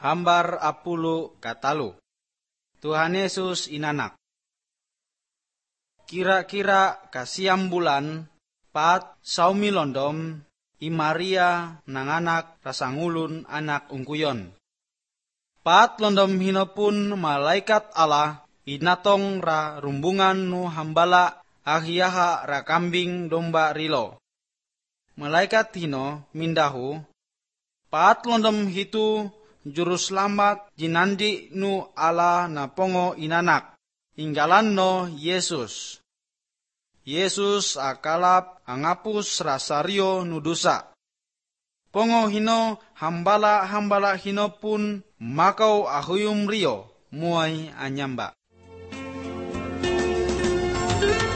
Hambar 10 katalu. Tuhan Yesus inanak. Kira-kira kasiam bulan, pat saumi londom, Maria nanganak rasangulun anak ungkuyon. Pat londom hinopun malaikat Allah, inatong ra rumbungan nu hambala ahiyaha ra kambing domba rilo. Malaikat hino mindahu, pat londom hitu juru selamat jinandi nu ala na pongo inanak, inggalan no Yesus. Yesus akalap angapus rasario nu dosa. Pongo hino hambala hino pun makau ahuyum rio muai anyamba.